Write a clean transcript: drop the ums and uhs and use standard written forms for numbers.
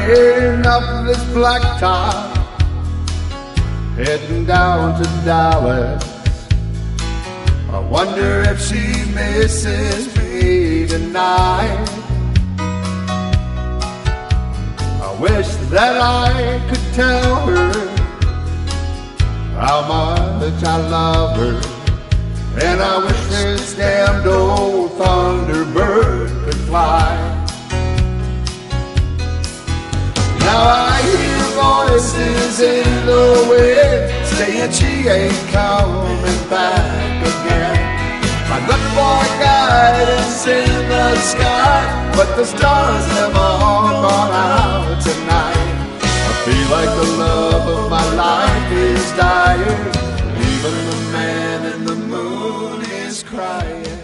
Getting up this blacktop, heading down to Dallas. I wonder if she misses me tonight. I wish that I could tell her how much I love her, and I wish this damned old Thunderbird could fly. Now I hear voices in the wind saying she ain't coming back again. My good boy guidance in the sky, but the stars have all gone out tonight. I feel like the love of my life is dying. Even the man in the moon is crying.